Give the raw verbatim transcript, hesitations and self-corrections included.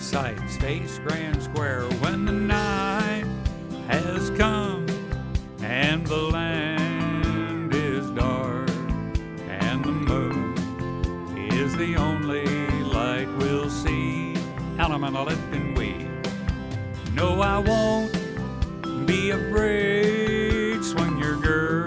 sights face Grand Square when the night has come and the land is dark and the moon is the only light we'll see. Alum and a lip and we. No, I won't be afraid.